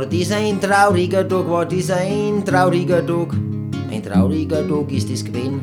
War dies ein trauriger Tag, war dies ein trauriger Tag, ein trauriger Tag ist es gewesen.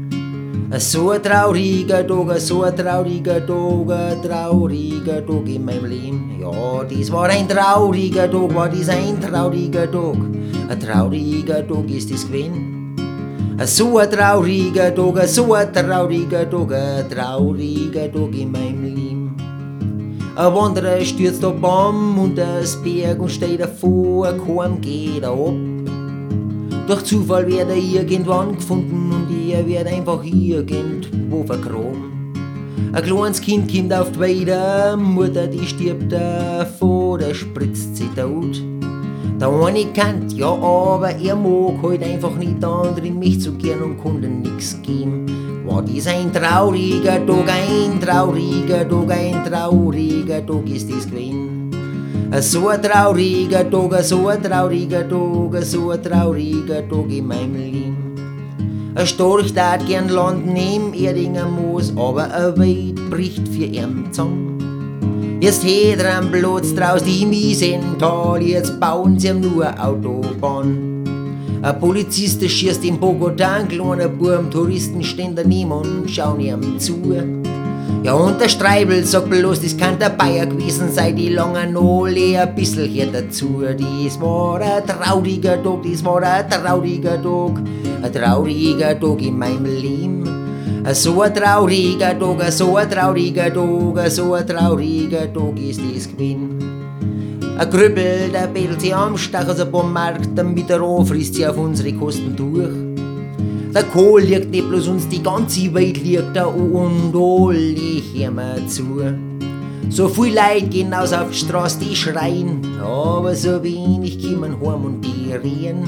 So ein trauriger Tag, so ein trauriger Tag, ein trauriger Tag in meinem Leben. Ja, dies war ein trauriger Tag, war dies ein trauriger Tag, ein trauriger Tag ist es gewesen. So ein trauriger Tag, so ein trauriger Tag, ein trauriger Tag in meinem Leben. Ein Wanderer stürzt ab und das Berg und steht davor, kaum geht er ab. Durch Zufall wird er irgendwann gefunden und er wird einfach irgendwo vergraben. Ein kleines Kind kommt auf die Weide, Mutter die stirbt, der Vater spritzt sie tot. Der eine kennt, ja, aber er mag halt einfach nicht, der andere mich so gern und konnte nix geben. War dies ein trauriger Tag, ein trauriger Tag, ein trauriger Tag ist dies gewesen. So ein trauriger Tag, so ein trauriger Tag, so ein trauriger Tag in meinem Leben. Ein Storch tat gern landen im Erdinger Moos, aber ein Weit bricht für ihn zusammen. Jetzt hätt er am Platz draus die Miesental, jetzt bauen sie ihm nur eine Autobahn. Ein Polizist schießt in Bogota, ein kleiner Burm, Touristen stehen daneben und schauen ihm zu. Ja, und der Streibel sagt bloß, das kann der Bayer gewesen sein, die langen Ole ein bisschen hier dazu. Das war ein trauriger Tag, das war ein trauriger Tag, ein trauriger Tag in meinem Leben. So ein trauriger Tag, so ein trauriger Tag, so ein trauriger Tag ist das gewesen. Ein Krüppel, der bettelt sich am Stach aus einem Markt, damit er frisst sie auf unsere Kosten durch. Der Kohl liegt nicht bloß uns, die ganze Welt liegt da und alle hören zu. So viel Leute gehen aus auf die Straße, die schreien, aber so wenig kommen heim und die reden.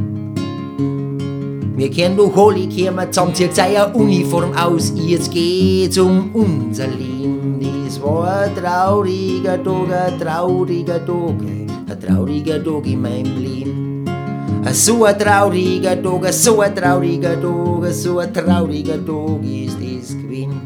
Wir kennen doch alle, kommen zusammen, zieht seine Uniform aus, jetzt geht's um unser Leben. Das war ein trauriger Tag, ein trauriger Tag, ein trauriger Tag in meinem Leben. So ein trauriger Tag, so ein trauriger Tag, so ein trauriger Tag ist es gewesen.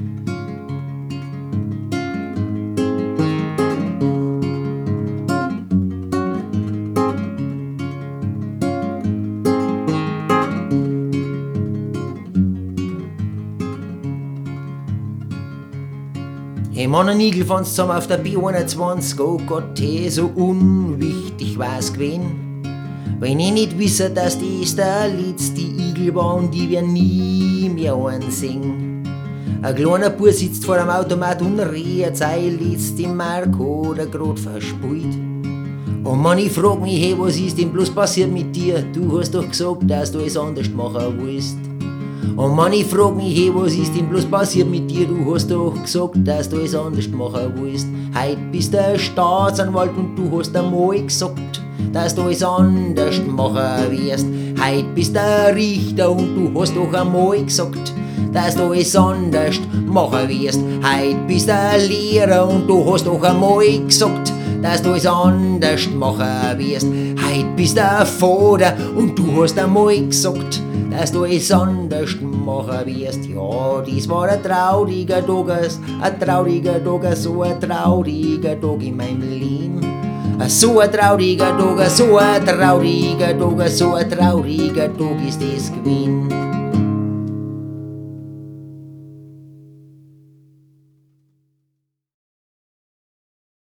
Hey Mann, ein Igel von zusammen auf der B21, oh Gott, hey, so unwichtig war's gewesen. Wenn ich nicht wisse, dass das der letzte Igel war und ich werd nie mehr einsingen. Ein kleiner Bub sitzt vor dem Automat und redet sein letzte Mark oder grad verspult. Und Mann, ich frag mich, hey, was ist denn bloß passiert mit dir? Du hast doch gesagt, dass du es anders machen willst. Und Mann, ich frag mich, hey, was ist denn bloß passiert mit dir? Du hast doch gesagt, dass du es anders machen willst. Heut bist der Staatsanwalt und du hast einmal gesagt, dass du es anders machen wirst. Heut bist der Richter und du hast doch einmal gesagt, dass du es anders machen wirst. Heut bist der Lehrer und du hast doch einmal gesagt, dass du es anders machen wirst. Heut bist der Vater und du hast einmal gesagt, dass du es anders machen wirst. Ja, dies war ein trauriger Tag, so ein trauriger Tag in meinem Leben. So ein trauriger Tag, so ein trauriger Tag, so ein trauriger Tag ist es gewesen.